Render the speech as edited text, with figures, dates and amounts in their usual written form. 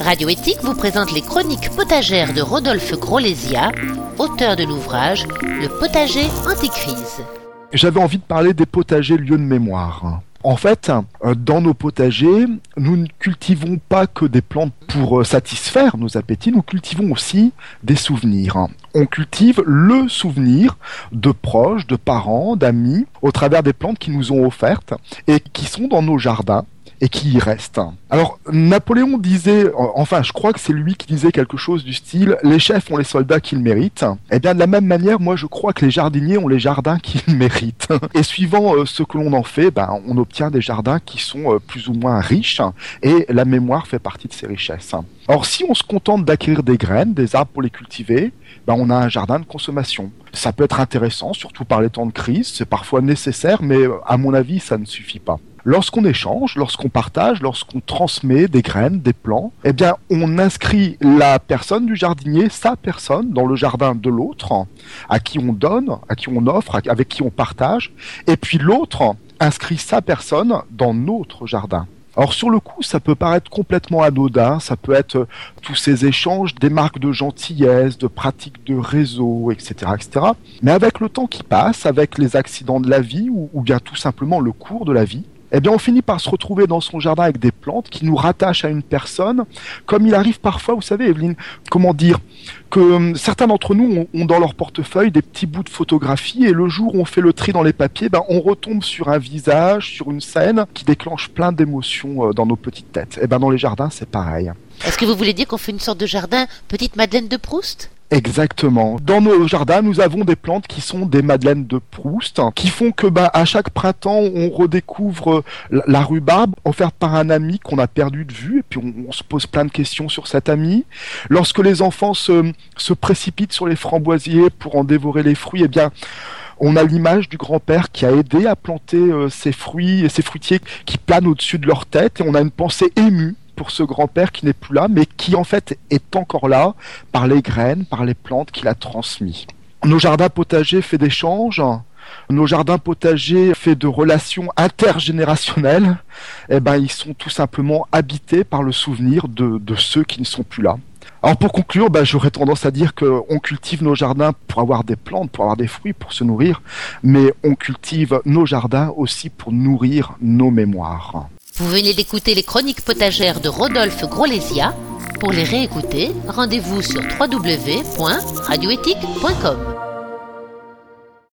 Radio Éthique vous présente les chroniques potagères de Rodolphe Grolésia, auteur de l'ouvrage Le potager anticrise. J'avais envie de parler des potagers lieux de mémoire. En fait, dans nos potagers, nous ne cultivons pas que des plantes pour satisfaire nos appétits, nous cultivons aussi des souvenirs. On cultive le souvenir de proches, de parents, d'amis, au travers des plantes qui nous ont offertes et qui sont dans nos jardins et qui y restent. Alors, Napoléon disait, enfin, je crois que c'est lui qui disait quelque chose du style « Les chefs ont les soldats qu'ils méritent ». Eh bien, de la même manière, moi, je crois que les jardiniers ont les jardins qu'ils méritent. Et suivant ce que l'on en fait, on obtient des jardins qui sont plus ou moins riches, et la mémoire fait partie de ces richesses. Alors, si on se contente d'acquérir des graines, des arbres pour les cultiver, on a un jardin de consommation. Ça peut être intéressant, surtout par les temps de crise, c'est parfois nécessaire, mais à mon avis, ça ne suffit pas. Lorsqu'on échange, lorsqu'on partage, lorsqu'on transmet des graines, des plants, on inscrit la personne du jardinier, sa personne, dans le jardin de l'autre, à qui on donne, à qui on offre, avec qui on partage, et puis l'autre inscrit sa personne dans notre jardin. Alors sur le coup, ça peut paraître complètement anodin, ça peut être tous ces échanges, des marques de gentillesse, de pratiques de réseau, etc., etc. Mais avec le temps qui passe, avec les accidents de la vie, ou bien tout simplement le cours de la vie, on finit par se retrouver dans son jardin avec des plantes qui nous rattachent à une personne, comme il arrive parfois, vous savez, Evelyne, que certains d'entre nous ont dans leur portefeuille des petits bouts de photographie, et le jour où on fait le tri dans les papiers, on retombe sur un visage, sur une scène qui déclenche plein d'émotions dans nos petites têtes. Dans les jardins, c'est pareil. Est-ce que vous voulez dire qu'on fait une sorte de jardin petite Madeleine de Proust ? Exactement. Dans nos jardins, nous avons des plantes qui sont des madeleines de Proust, qui font que à chaque printemps, on redécouvre la rhubarbe offerte par un ami qu'on a perdu de vue, et puis on se pose plein de questions sur cet ami. Lorsque les enfants se précipitent sur les framboisiers pour en dévorer les fruits, on a l'image du grand-père qui a aidé à planter ces fruits et ces fruitiers qui planent au-dessus de leur tête, et on a une pensée émue pour ce grand-père qui n'est plus là, mais qui en fait est encore là par les graines, par les plantes qu'il a transmis. Nos jardins potagers faits d'échanges, nos jardins potagers faits de relations intergénérationnelles, ils sont tout simplement habités par le souvenir de ceux qui ne sont plus là. Alors pour conclure, j'aurais tendance à dire qu'on cultive nos jardins pour avoir des plantes, pour avoir des fruits, pour se nourrir, mais on cultive nos jardins aussi pour nourrir nos mémoires. Vous venez d'écouter les chroniques potagères de Rodolphe Grolésia. Pour les réécouter, rendez-vous sur www.radioethique.com.